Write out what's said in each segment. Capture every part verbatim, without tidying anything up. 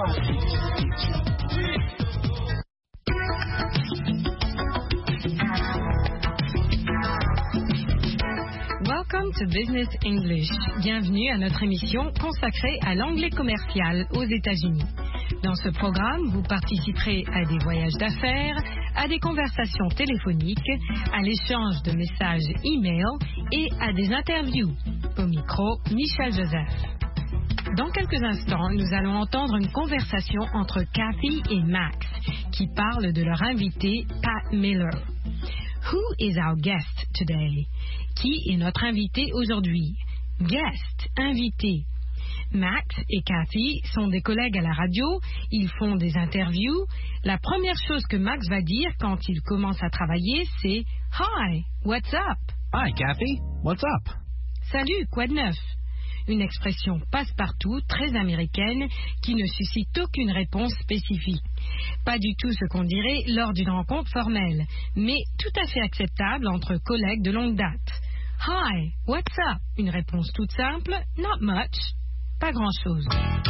Welcome to Business English. Bienvenue à notre émission consacrée à l'anglais commercial aux États-Unis. Dans ce programme, vous participerez à des voyages d'affaires, à des conversations téléphoniques, à l'échange de messages e-mail et à des interviews. Au micro, Michel Joseph. Dans quelques instants, nous allons entendre une conversation entre Cathy et Max qui parlent de leur invité Pat Miller. Who is our guest today? Qui est notre invité aujourd'hui? Guest, invité. Max et Cathy sont des collègues à la radio, ils font des interviews. La première chose que Max va dire quand il commence à travailler, c'est « Hi, what's up? » Hi, Cathy, what's up? Salut, quoi de neuf? Une expression passe-partout, très américaine, qui ne suscite aucune réponse spécifique. Pas du tout ce qu'on dirait lors d'une rencontre formelle, mais tout à fait acceptable entre collègues de longue date. Hi, what's up? Une réponse toute simple, not much, pas grand-chose.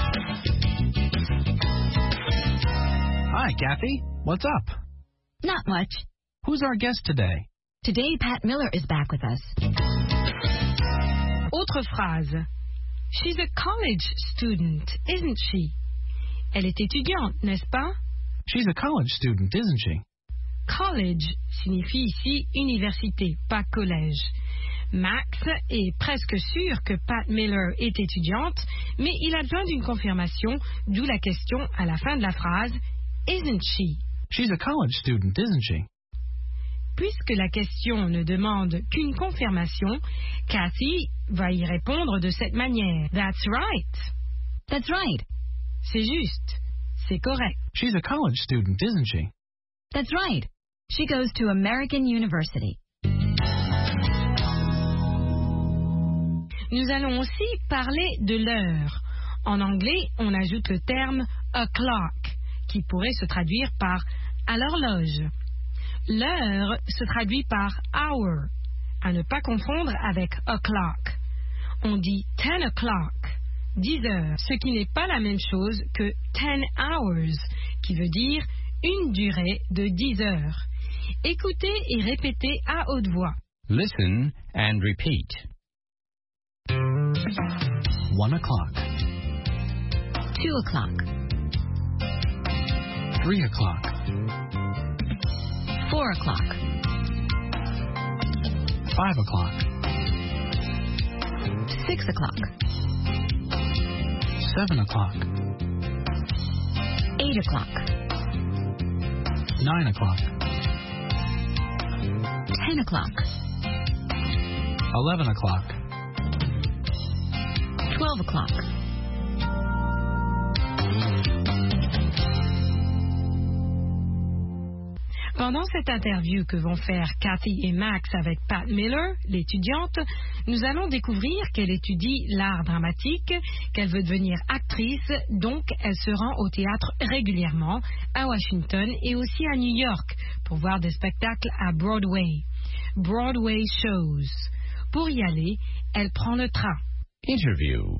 Hi, Cathy, what's up? Not much. Who's our guest today? Today, Pat Miller is back with us. Autre phrase. She's a college student, isn't she? Elle est étudiante, n'est-ce pas? She's a college student, isn't she? College signifie ici université, pas collège. Max est presque sûr que Pat Miller est étudiante, mais il a besoin d'une confirmation, d'où la question à la fin de la phrase « Isn't she ?» She's a college student, isn't she? Puisque la question ne demande qu'une confirmation, Cathy va y répondre de cette manière. That's right. That's right. C'est juste. C'est correct. She's a college student, isn't she? That's right. She goes to American University. Nous allons aussi parler de l'heure. En anglais, on ajoute le terme o'clock, qui pourrait se traduire par à l'horloge. L'heure se traduit par hour, à ne pas confondre avec o'clock. On dit ten o'clock, dix heures, ce qui n'est pas la même chose que ten hours, qui veut dire une durée de dix heures. Écoutez et répétez à haute voix. Listen and repeat. One o'clock. Two o'clock. Three o'clock. Four o'clock. Five o'clock. Six o'clock. Seven o'clock. Eight o'clock. Nine o'clock. Ten o'clock. Eleven o'clock. Twelve o'clock. Pendant cette interview que vont faire Cathy et Max avec Pat Miller, l'étudiante, nous allons découvrir qu'elle étudie l'art dramatique, qu'elle veut devenir actrice, donc elle se rend au théâtre régulièrement, à Washington et aussi à New York, pour voir des spectacles à Broadway. Broadway shows. Pour y aller, elle prend le train. Interview.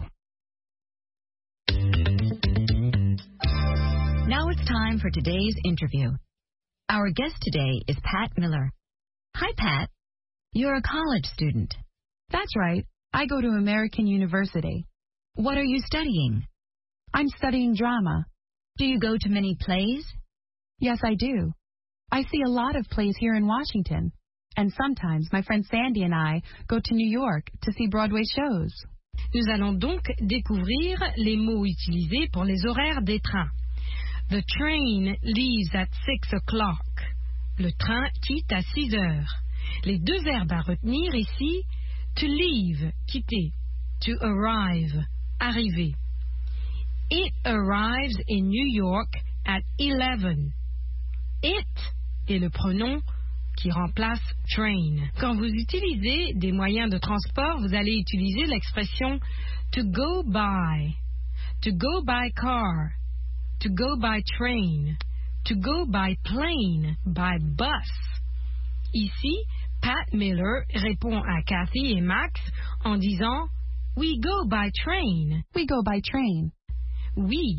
Now it's time for today's interview. Our guest today is Pat Miller. Hi, Pat. You're a college student. That's right. I go to American University. What are you studying? I'm studying drama. Do you go to many plays? Yes, I do. I see a lot of plays here in Washington. And sometimes my friend Sandy and I go to New York to see Broadway shows. Nous allons donc découvrir les mots utilisés pour les horaires des trains. The train leaves at six o'clock. Le train quitte à six heures. Les deux verbes à retenir ici, to leave, quitter, to arrive, arriver. It arrives in New York at eleven. It est le pronom qui remplace train. Quand vous utilisez des moyens de transport, vous allez utiliser l'expression to go by, to go by car, to go by train, to go by plane, by bus. Ici, Pat Miller répond à Cathy et Max en disant « We go by train ». We go by train. Oui,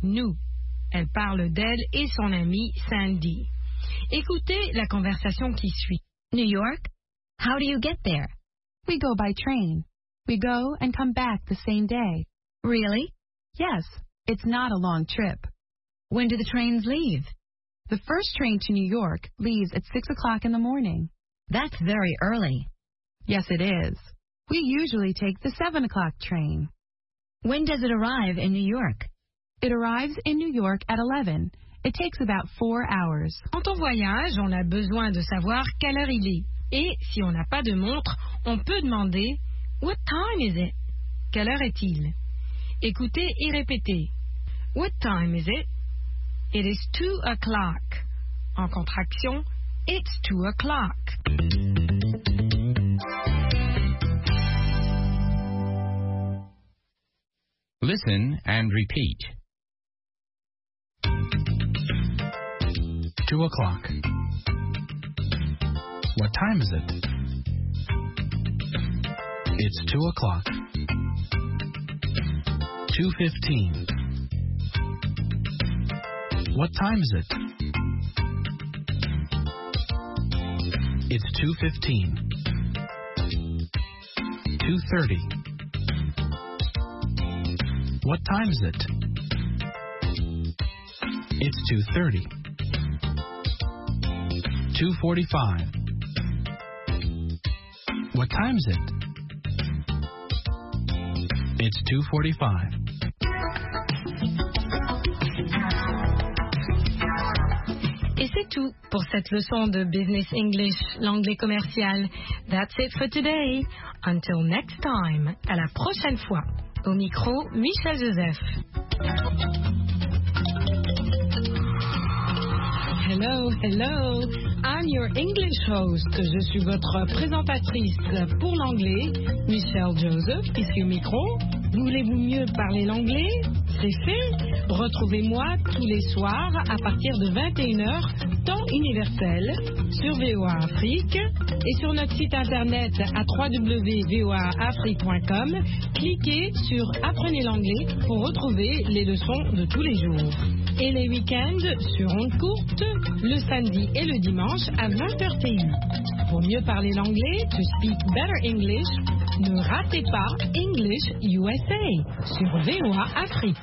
nous. Elle parle d'elle et son amie Sandy. Écoutez la conversation qui suit. New York? How do you get there? We go by train. We go and come back the same day. Really? Yes, it's not a long trip. When do the trains leave? The first train to New York leaves at six o'clock in the morning. That's very early. Yes, it is. We usually take the seven o'clock train. When does it arrive in New York? It arrives in New York at eleven. It takes about four hours. Quand on voyage, on a besoin de savoir quelle heure il est. Et si on n'a pas de montre, on peut demander « What time is it ?» Quelle heure est-il? Écoutez et répétez. What time is it? It is two o'clock. En contraction, it's two o'clock. Listen and repeat. Two o'clock. What time is it? It's two o'clock. Two fifteen. What time is it? It's two fifteen. Two thirty. What time is it? It's two thirty. Two forty-five. What time is it? It's two forty-five. Et c'est tout pour cette leçon de Business English, l'anglais commercial. That's it for today. Until next time. À la prochaine fois. Au micro, Michel Joseph. Hello, hello. I'm your English host. Je suis votre présentatrice pour l'anglais, Michel Joseph, ici au micro. Voulez-vous mieux parler l'anglais? C'est fait. Retrouvez-moi tous les soirs à partir de vingt et une heures, temps universel, sur V O A Afrique et sur notre site internet à w w w point v o a afrique point com. Cliquez sur Apprenez l'anglais pour retrouver les leçons de tous les jours. Et les week-ends sur ondes courtes, le samedi et le dimanche à vingt heures T U. Pour mieux parler l'anglais, to speak better English, ne ratez pas English U S A sur V O A Afrique.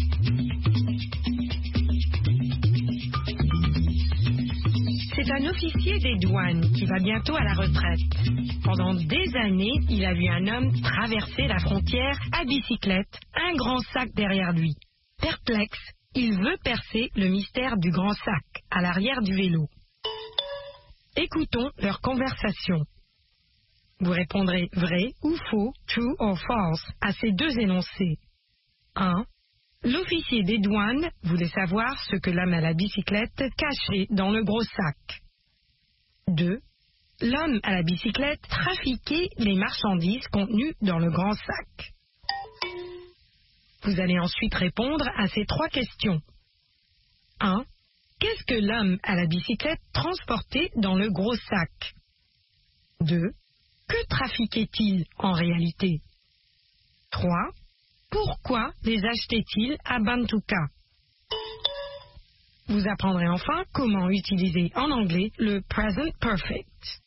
C'est un officier des douanes qui va bientôt à la retraite. Pendant des années, il a vu un homme traverser la frontière à bicyclette, un grand sac derrière lui. Perplexe, il veut percer le mystère du grand sac à l'arrière du vélo. Écoutons leur conversation. Vous répondrez vrai ou faux, true or false, à ces deux énoncés. un. L'officier des douanes voulait savoir ce que l'homme à la bicyclette cachait dans le gros sac. deux. L'homme à la bicyclette trafiquait les marchandises contenues dans le grand sac. Vous allez ensuite répondre à ces trois questions. un. Qu'est-ce que l'homme à la bicyclette transportait dans le gros sac? deux. Que trafiquait-il en réalité? trois. Pourquoi les achetait-il à Bantuka? Vous apprendrez enfin comment utiliser en anglais le present perfect.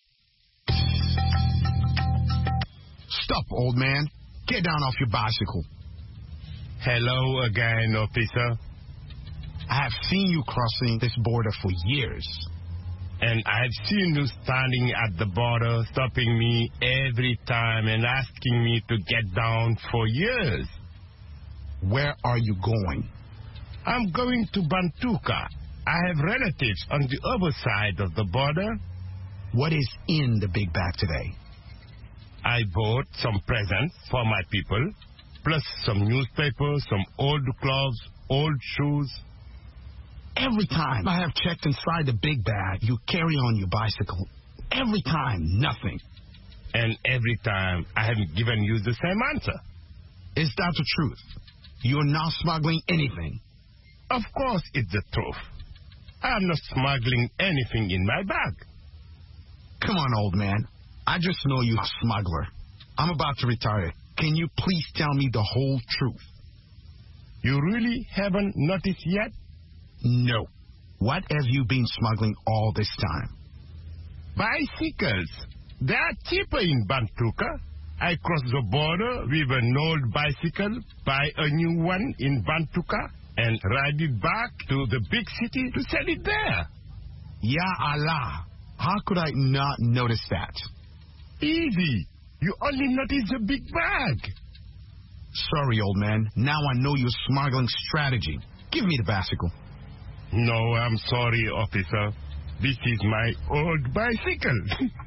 Stop, old man. Get down off your bicycle. Hello again, officer. I have seen you crossing this border for years. And I've seen you standing at the border, stopping me every time and asking me to get down for years. Where are you going? I'm going to Bantuka. I have relatives on the other side of the border. What is in the big bag today? I bought some presents for my people, plus some newspapers, some old clothes, old shoes. Every time I have checked inside the big bag, you carry on your bicycle. Every time, nothing. And every time, I haven't given you the same answer. Is that the truth? You're not smuggling anything. Of course it's the truth. I'm not smuggling anything in my bag. Come on, old man. I just know you're a smuggler. I'm about to retire. Can you please tell me the whole truth? You really haven't noticed yet? No. What have you been smuggling all this time? Bicycles. They are cheaper in Bantuka. I cross the border with an old bicycle, buy a new one in Bantuka, and ride it back to the big city to sell it there. Ya Allah. How could I not notice that? Easy. You only notice the big bag. Sorry, old man. Now I know your smuggling strategy. Give me the bicycle. No, I'm sorry, officer. This is my old bicycle.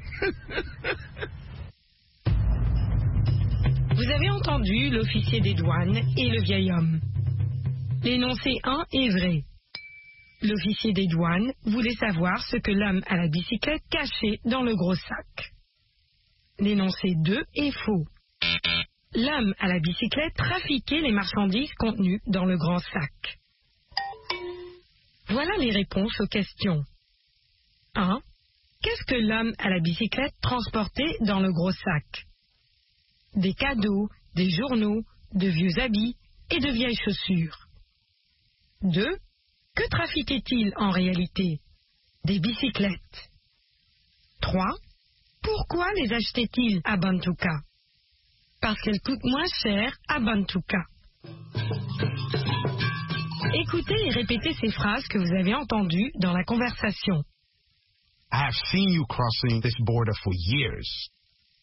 Vous avez entendu l'officier des douanes et le vieil homme. L'énoncé un est vrai. L'officier des douanes voulait savoir ce que l'homme à la bicyclette cachait dans le gros sac. L'énoncé deux est faux. L'homme à la bicyclette trafiquait les marchandises contenues dans le grand sac. Voilà les réponses aux questions. un. Qu'est-ce que l'homme à la bicyclette transportait dans le gros sac? Des cadeaux, des journaux, de vieux habits et de vieilles chaussures. deux. Que trafiquait-il en réalité? Des bicyclettes. trois. Pourquoi les achetait-il à Bantuka? Parce qu'elles coûtent moins cher à Bantuka. Écoutez et répétez ces phrases que vous avez entendues dans la conversation. I have seen you crossing this border for years.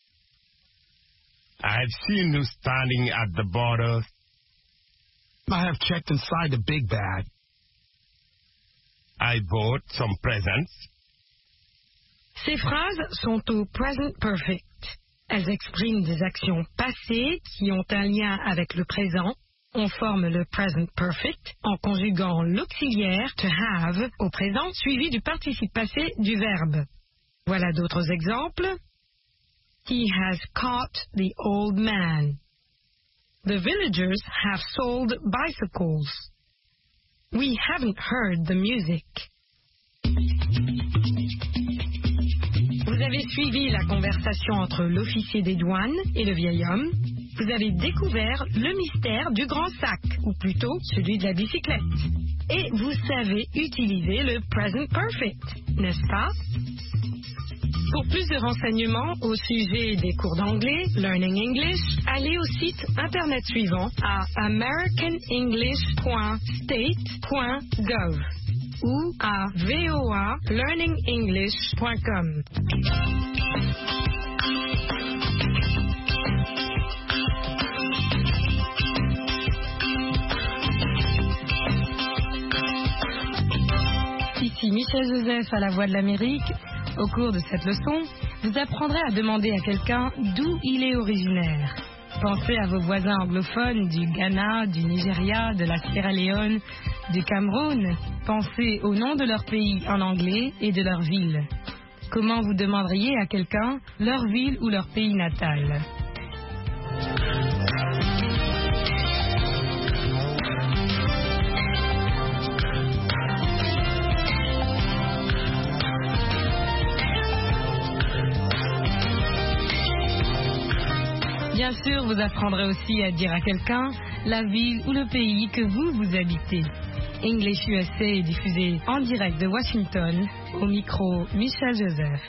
I've seen you standing at the border. I have checked inside the big bag. I bought some presents. Ces phrases sont au present perfect. Elles expriment des actions passées qui ont un lien avec le présent. On forme le present perfect en conjuguant l'auxiliaire to have au présent suivi du participe passé du verbe. Voilà d'autres exemples. He has caught the old man. The villagers have sold bicycles. We haven't heard the music. Vous avez suivi la conversation entre l'officier des douanes et le vieil homme. Vous avez découvert le mystère du grand sac, ou plutôt celui de la bicyclette. Et vous savez utiliser le present perfect, n'est-ce pas? Pour plus de renseignements au sujet des cours d'anglais, Learning English, allez au site internet suivant à american english point state point gov ou à v o a learning english point com. Ici Michel Joseph à la Voix de l'Amérique. Au cours de cette leçon, vous apprendrez à demander à quelqu'un d'où il est originaire. Pensez à vos voisins anglophones du Ghana, du Nigeria, de la Sierra Leone, du Cameroun. Pensez au nom de leur pays en anglais et de leur ville. Comment vous demanderiez à quelqu'un leur ville ou leur pays natal? Bien sûr, vous apprendrez aussi à dire à quelqu'un la ville ou le pays que vous, vous habitez. English U S A est diffusé en direct de Washington, au micro Michel Joseph.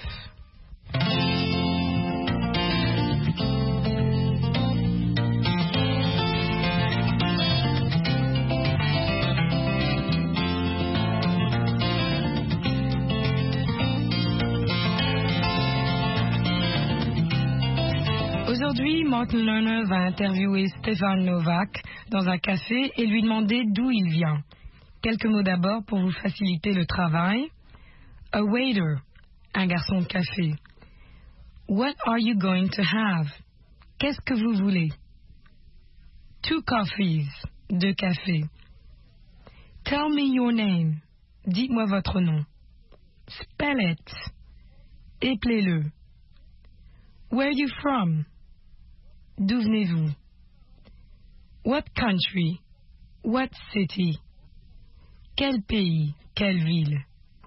Aujourd'hui, Martin Lerner va interviewer Stefan Novak dans un café et lui demander d'où il vient. Quelques mots d'abord pour vous faciliter le travail. A waiter, un garçon de café. What are you going to have? Qu'est-ce que vous voulez? Two coffees, deux cafés. Tell me your name. Dites-moi votre nom. Spell it. Éplez-le. Where are you from? D'où venez-vous? What country? What city? Quel pays? Quelle ville?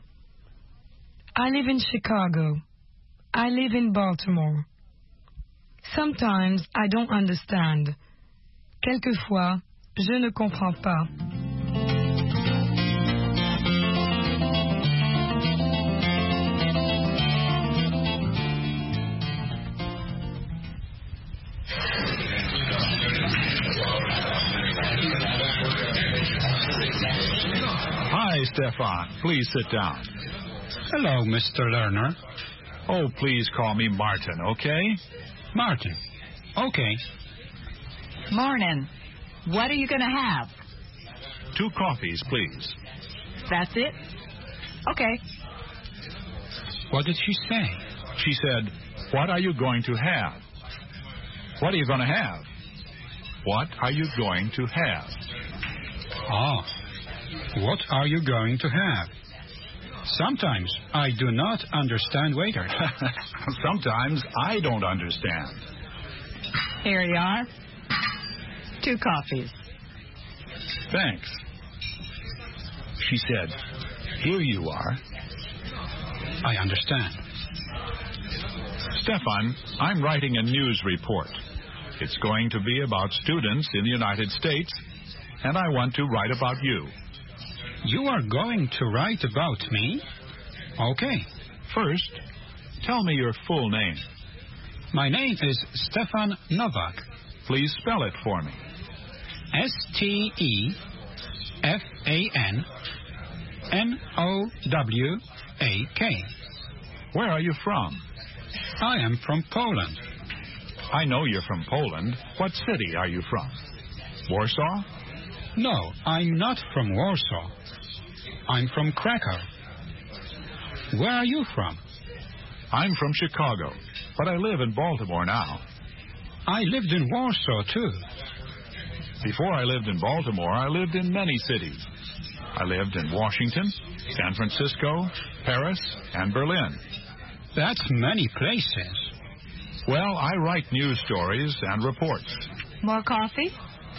I live in Chicago. I live in Baltimore. Sometimes I don't understand. Quelquefois, Je ne comprends pas. Hi, Stefan. Please sit down. Hello, Mister Lerner. Oh, please call me Martin, okay? Martin. Okay. Morning. What are you going to have? Two coffees, please. That's it? Okay. What did she say? She said, what are you going to have? What are you going to have? What are you going to have? Ah. What are you going to have? Sometimes I do not understand waiters. Sometimes I don't understand. Here you are. Two coffees. Thanks. She said, here you are. I understand. Stefan, I'm writing a news report. It's going to be about students in the United States, and I want to write about you. You are going to write about me? Okay. First, tell me your full name. My name is Stefan Novak. Please spell it for me. S T E F A N N O W A K. Where are you from? I am from Poland. I know you're from Poland. What city are you from? Warsaw? No, I'm not from Warsaw. I'm from Krakow. Where are you from? I'm from Chicago, but I live in Baltimore now. I lived in Warsaw, too. Before I lived in Baltimore, I lived in many cities. I lived in Washington, San Francisco, Paris, and Berlin. That's many places. Well, I write news stories and reports. More coffee?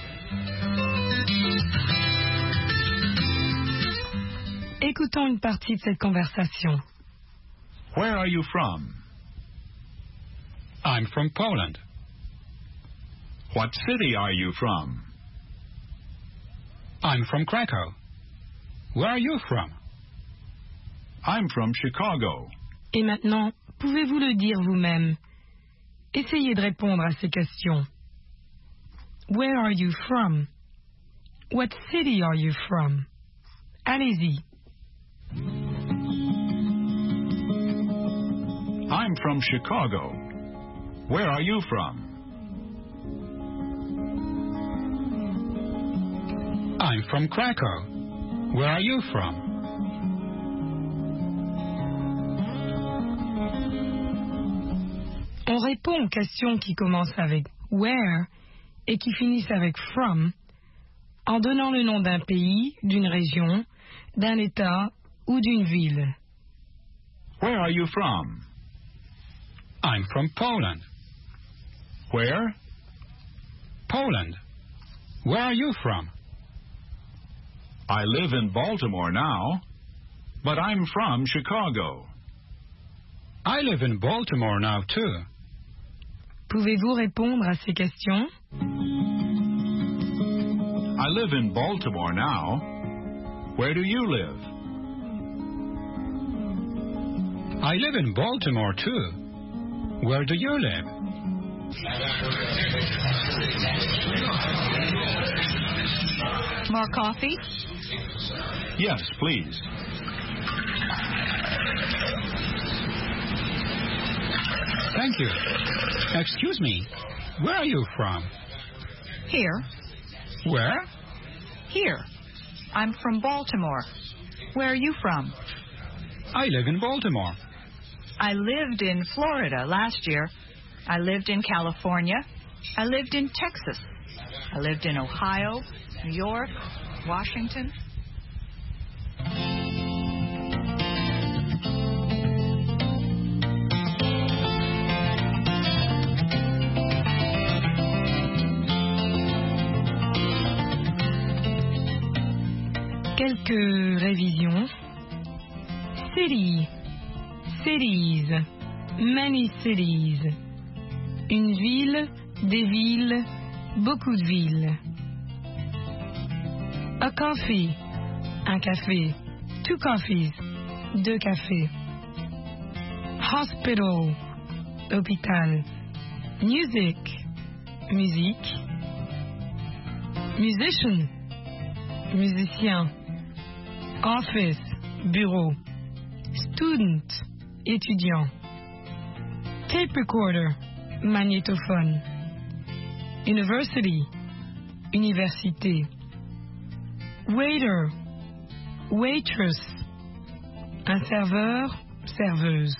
Écoutons une partie de cette conversation. Where are you from? I'm from Poland. What city are you from? I'm from Krakow. Where are you from? I'm from Chicago. Et maintenant, pouvez-vous le dire vous-même? Essayez de répondre à ces questions. Where are you from? What city are you from? Allez-y. I'm from Chicago. Where are you from? I'm from Krakow. Where are you from? On répond aux questions qui commencent avec where et qui finissent avec from en donnant le nom d'un pays, d'une région, d'un État ou d'une ville. Where are you from? I'm from Poland. Where? Poland. Where are you from? I live in Baltimore now, but I'm from Chicago. I live in Baltimore now, too. Pouvez-vous répondre à ces questions? I live in Baltimore now. Where do you live? I live in Baltimore, too. Where do you live? More coffee? Yes, please. Thank you. Excuse me. Where are you from? Here. Where? Here. I'm from Baltimore. Where are you from? I live in Baltimore. I lived in Florida last year. I lived in California. I lived in Texas. I lived in Ohio, New York, Washington. Quelques révisions. City, cities, many cities. Une ville, des villes, beaucoup de villes. A coffee, un café. Two coffees, deux cafés. Hospital, hôpital. Music, musique. Musician, musicien. Office, bureau. Student, étudiant. Tape recorder, magnétophone. University, université. Waiter, waitress, un serveur, serveuse.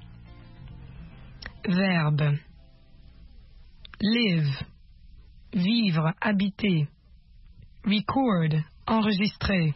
Verbe. Live, vivre, habiter. Record, enregistrer.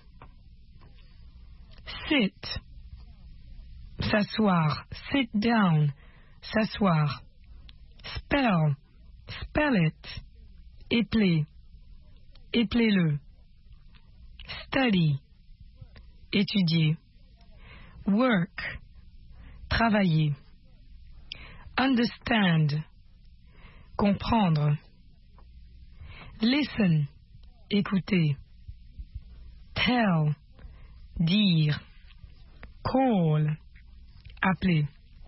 Sit, s'asseoir. Sit down, s'asseoir. Spell, spell it. Épeler, épeler-le. Study, étudier. Work, travailler. Understand, comprendre. Listen, écouter. Tell, dire. Call, appeler.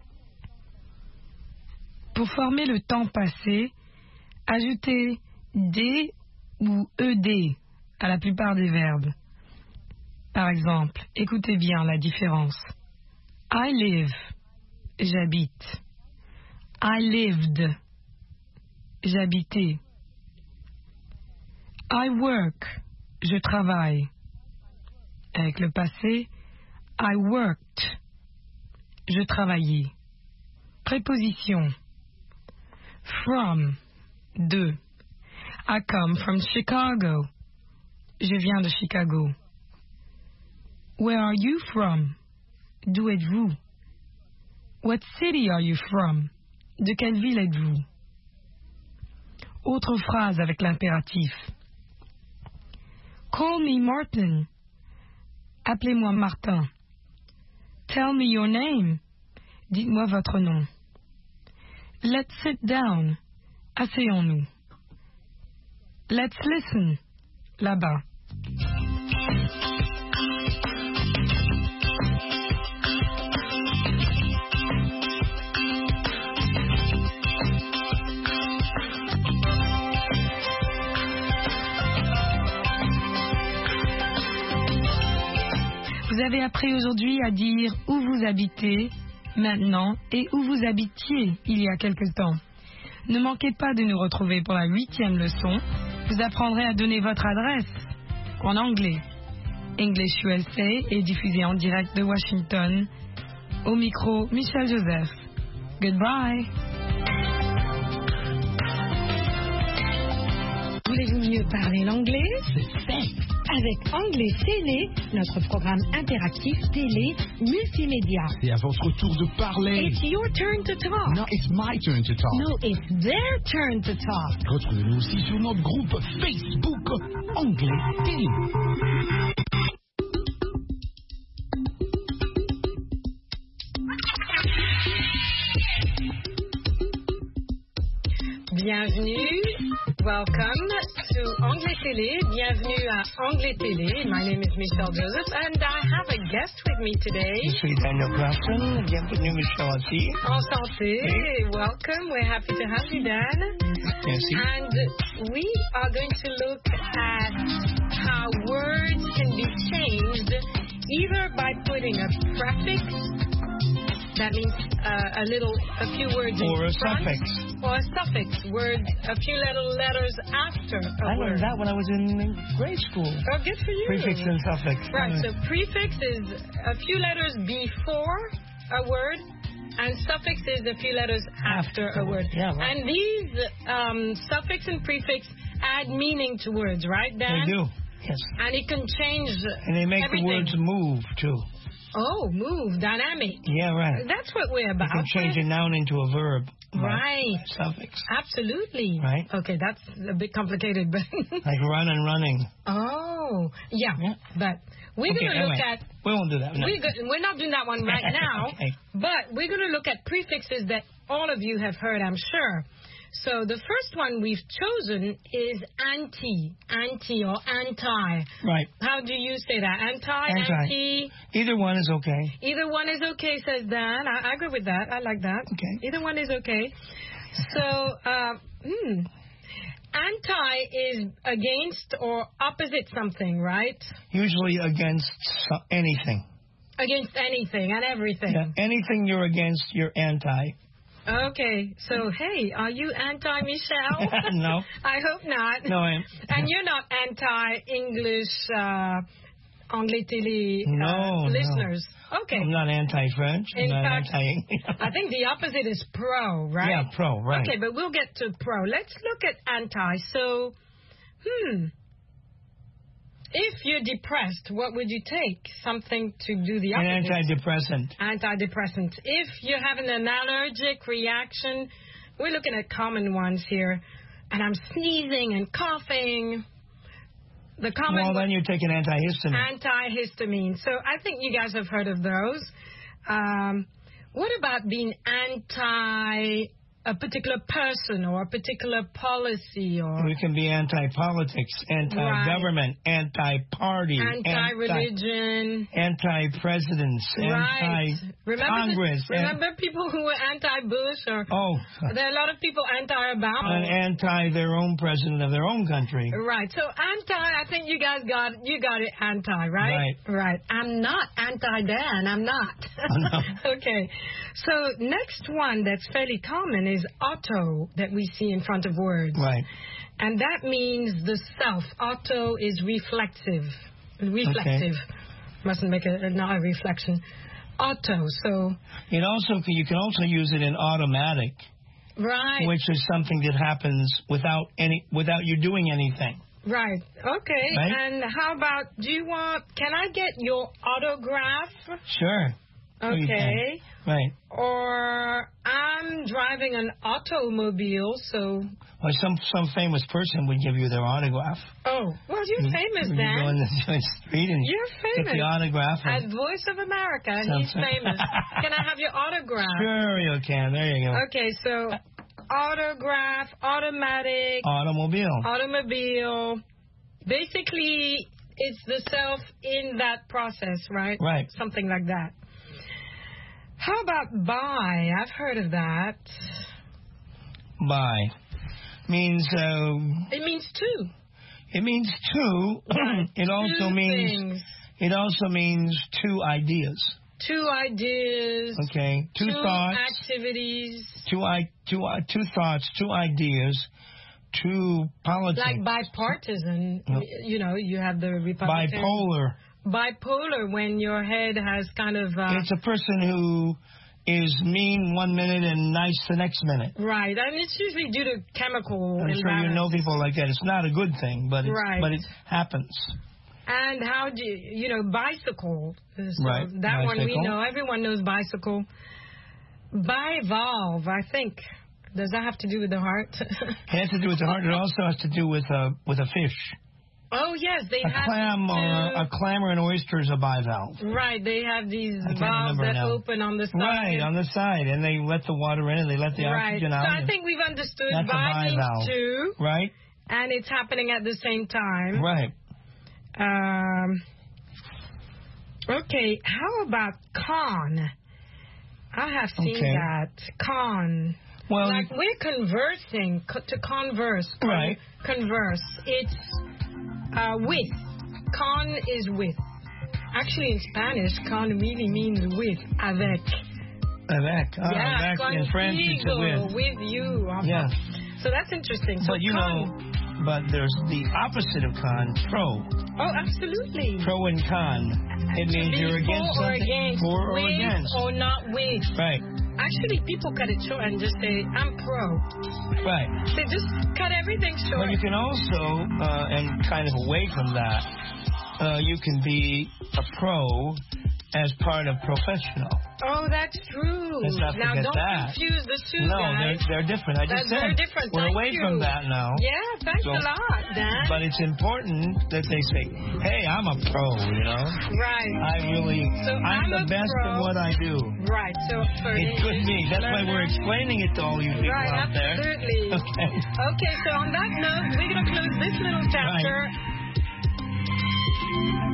Pour former le temps passé, ajoutez D ou E D à la plupart des verbes. Par exemple, écoutez bien la différence. I live, j'habite. I lived, j'habitais. I work, je travaille. Avec le passé, I worked, je travaillais. Préposition. From, de. I come from Chicago. Je viens de Chicago. Where are you from? D'où êtes-vous? What city are you from? De quelle ville êtes-vous? Autre phrase avec l'impératif. Call me Martin. Appelez-moi Martin. Tell me your name. Dites-moi votre nom. Let's sit down. Asseyons-nous. Let's listen. Là-bas. Vous avez appris aujourd'hui à dire où vous habitez maintenant et où vous habitiez il y a quelque temps. Ne manquez pas de nous retrouver pour la huitième leçon. Vous apprendrez à donner votre adresse en anglais. English U S A est diffusé en direct de Washington. Au micro, Michel Joseph. Goodbye. Voulez-vous mieux parler l'anglais? C'est fait. Avec Anglais Télé, notre programme interactif télé multimédia. C'est à votre tour de parler. It's your turn to talk. No, it's my turn to talk. No, it's their turn to talk. Retrouvez-nous aussi sur notre groupe Facebook Anglais Télé. Bienvenue. Welcome to Anglais Télé. Bienvenue à Anglais Télé. My name is Michelle Joseph and I have a guest with me today. Je suis Daniel Grafton. Bienvenue Michelle aussi. Enchanté. Oui. Welcome. We're happy to have you, Dan. Merci. And we are going to look at how words can be changed either by putting a prefix, that means uh, a little, a few words Or in a front, suffix. or a suffix, words, a few little letters after a I word. learned that when I was in grade school. Oh, good for you. Prefix and suffix. Right, Uh, so prefix is a few letters before a word, and suffix is a few letters after, After. a word. Yeah, right. And these um, suffix and prefix add meaning to words, right, Dan? They do. Yes. And it can change And they make everything. the words move too. Oh, move, dynamic. Yeah, right. That's what we're You about. can change a noun into a verb. Right. Suffix. Absolutely. Right. Okay, that's a bit complicated, but Like run and running. oh, yeah. Yeah. But we're Okay, going to look anyway. at. We won't do that. No. We're, go- we're not doing that one right now, Okay. but we're going to look at prefixes that all of you have heard, I'm sure. So the first one we've chosen is anti, anti or anti. Right. How do you say that? Anti, Anti. anti. Either one is okay. Either one is okay, says Dan. I, I agree with that. I like that. Okay. Either one is okay. So, uh, hmm. Anti is against or opposite something, right? Usually against so- anything. Against anything and everything. Yeah, anything you're against, you're anti. Okay, so hey, are you anti-Michelle? No. I hope not. No, I am. And you're not anti-English, uh, Anglais Télé uh, No, listeners. No. Okay. I'm not anti-French. I'm In not fact, anti. I think the opposite is pro, right? Yeah, pro, right. Okay, but we'll get to pro. Let's look at anti. So, hmm. If you're depressed, what would you take? Something to do the An opposite. antidepressant. Antidepressant. If you're having an allergic reaction, we're looking at common ones here. And I'm sneezing and coughing. The common Well, then you take an antihistamine. Antihistamine. So I think you guys have heard of those. Um, what about being anti a particular person or a particular policy or We can be anti-politics, anti-government, Right. anti-party, anti-religion, anti-presidents, right? Remember, anti-Congress. the, remember people who were anti-Bush or Oh, there are a lot of people anti-Obama. and anti their own president of their own country. Right. So anti, I think you guys got you got it anti, right? Right. Right. I'm not anti-Dan. I'm not. No. Okay. So next one that's fairly common is auto that we see in front of words. Right. And that means the self. Auto is reflexive. Reflexive. Mustn't make a, not a reflection. Auto. So. It also you can also use it in automatic. Right. Which is something that happens without any without you doing anything. Right. Okay. Right? And how about, do you want, can I get your autograph? Sure. Okay. Right. Or I'm driving an automobile, so. Well, some some famous person would give you their autograph. Oh, well, you're you, famous, you Dan. go in the street and You're famous. get the autograph. At Voice of America, and he's Something. famous. Can I have your autograph? Sure, you can. There you go. Okay, so autograph, automatic, Automobile. automobile. Basically, it's the self in that process, right? Right. Something like that. How about buy? I've heard of that. Buy means uh, It means two. it means two. It also Two means things. it also means two ideas. Two ideas. Okay, two, two thoughts. activities. Two i two uh, two thoughts, two ideas, two politics. Like bipartisan. Yep. You know, you have the Republican. Bipolar. Bipolar, when your head has kind of. Uh, It's a person who is mean one minute and nice the next minute. Right, and it's usually due to chemical I'm sure imbalance. you know people like that. It's not a good thing, but it's, Right. but it happens. And how do you, you know, bicycle. So Right, that one we bicycle. know. Everyone knows bicycle. Bivalve, I think. Does that have to do with the heart? It has to do with the heart. It also has to do with a with a fish. Oh, yes, they A have clam to, or a, a clam or an oyster is a bivalve. Right, they have these I can't valves remember that now. open on the side. Right, on the side, and they let the water in and they let the Right, oxygen so out. I and- think we've understood That's a bi means bivalve. two, Right, and it's happening at the same time. right. Um, okay, how about con? I have seen Okay. that. Con. Well, Like we're conversing, co- to converse. Con- Right. Converse. It's uh, with. Con is with. Actually, in Spanish, con really means with, avec. avec. Uh, yeah, avec in French it's a contigo, with. with you. Yeah. So that's interesting. So But you con. know, but there's the opposite of con, pro. Oh, absolutely. Pro and con. It To means be you're against for or something. against, For or with against. or not with. Right, Actually, people cut it short and just say, I'm pro. right. They just cut everything short. But you can also, uh, and kind of away from that, uh, you can be a pro as part of professional. Oh, that's true. Let's not now, forget don't that. confuse the two, No, guys. they're, they're different. I just That's said very different. we're Thank away you. from that now. Yeah, thanks so, a lot, Dan. But it's important that they say, hey, I'm a pro, you know? Right. I really, so I'm, I'm the best pro. at what I do. Right, so for It could be. That's why we're explaining it to all you people right, out there. absolutely. Okay. Okay, so on that note, we're going to close this little chapter. Right.